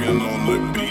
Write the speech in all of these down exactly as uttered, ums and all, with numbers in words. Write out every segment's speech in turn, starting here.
Stallion on the beat.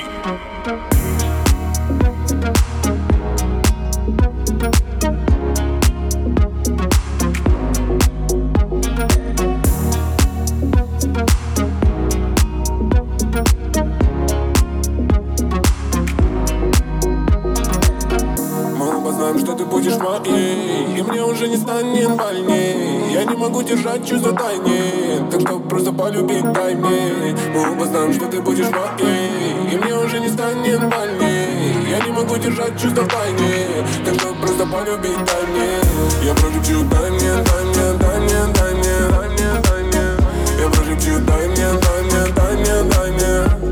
Что ты будешь моей, и мне уже не станет больней. Я не могу держать чувства тайне, так что просто полюбить дай мне. Мы оба знаем, что ты будешь моей, и мне уже не станет больней. Я не могу держать чувства тайне, так что просто полюбить дай мне. Я пролюблю, дай мне, дай мне, дай мне, дай мне, дай мне, дай мне. Я пролюблю, дай мне, дай мне, дай мне, дай мне.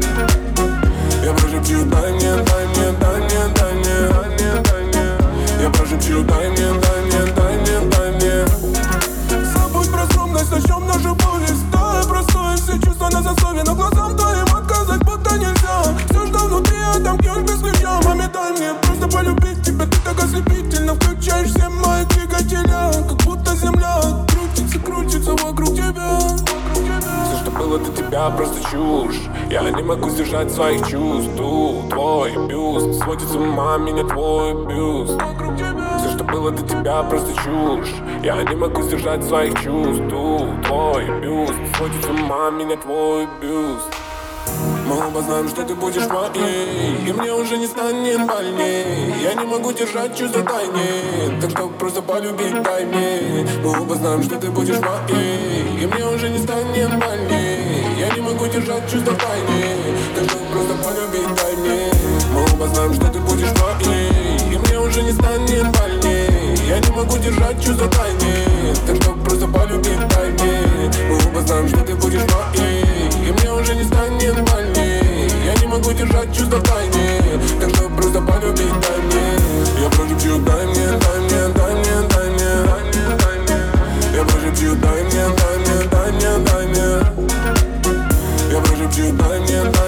Я пролюблю, дай мне, дай мне, дай мне, дай мне, дай мне, дай мне. Я проживчу, дай мне, дай мне, дай мне, дай мне. Забудь про скромность, начнем нашу повесть. Старое, простое, все чувства на засове, но глазам твоим отказать будто нельзя. Все, что внутри, отомкнешь без ключа. Маме, дай мне просто полюбить тебя. Ты так ослепительно включаешь все мои двигателя. Как будто земля крутится, крутится вокруг тебя. Все, что было до тебя, просто чушь. Я не могу сдержать своих чувств. Тут твой бюст сводит с ума меня твой бюст. Все, что было до тебя, просто чушь. Я не могу сдержать своих чувств. Тут твой бюст сводит с ума меня твой бюст. Мы оба знаем, что ты будешь моей, и мне уже не станет больней. Я не могу держать чувства тайне, так что просто полюбить дай мне. Мы оба знаем, что ты будешь моей, и мне уже не станет больней. Я не могу держать чувства тайне, так что просто полюбить дай мне. Мы оба знаем, что ты будешь моей, и мне уже не станет больней. Я не могу держать чувства тайне, так что просто полюбить дай мне. Мы оба знаем, что ты будешь моей, и мне уже не станет больней. Я не могу держать чувства тайне, так что просто полюбить дай мне. Я пролюблю, дай мне, дай мне, дай мне, дай мне, дай мне, дай мне. Я пролюблю, дай мне, дай мне, дай мне, дай мне. Я пролюблю, дай мне, дай мне.